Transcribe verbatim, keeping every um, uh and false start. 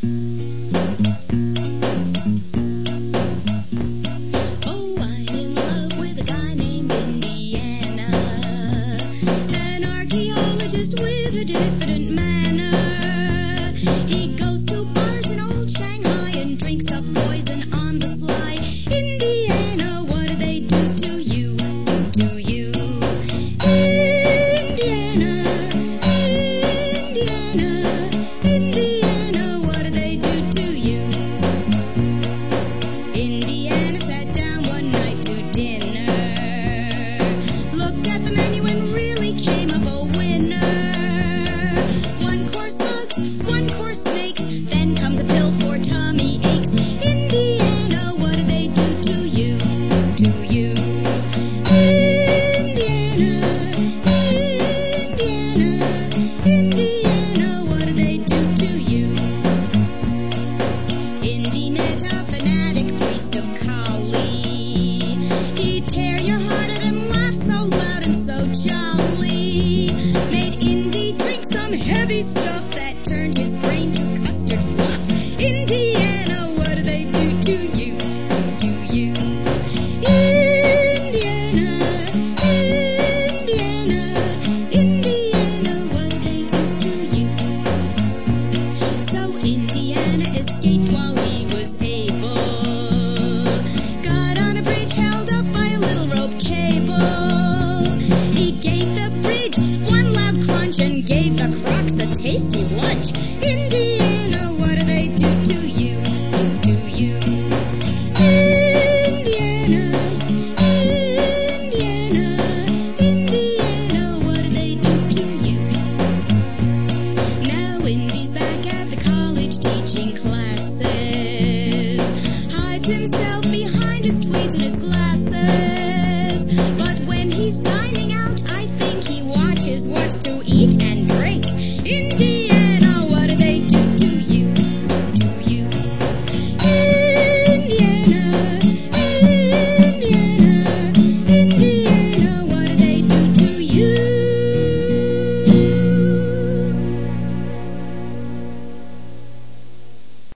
Oh, I'm in love with a guy named Indiana, an archaeologist with a diffident manner. He goes to bars in old Shanghai and drinks up poison on the sly. Indiana, what do they do to you, do to you? Indiana, Indiana, Indiana, what do they do to you? Indiana sat down one night to dinner, looked at the menu and really came up a winner. One course bugs, one course snakes, then comes a pill for tummy aches. Indiana, what do they do to you, do to you? Indiana, Indiana, Indiana, what do they do to you? Indy met a fanatic priest of Kali. He'd tear your heart out and laugh so loud and so jolly. Made Indy drink some heavy stuff that turned his brain to custard fluff. Indiana, what do they do to you, do to you? Indiana, Indiana, Indiana, what do they do to you? So Indiana escaped while he was able, got on a bridge held up by a little rope cable. He gave the bridge one loud crunch and gave the crocs a tasty lunch. Indiana, what do they do to you, do to you? Indiana, Indiana, Indiana, what do they do to you? Now Indy's back at the college teaching class.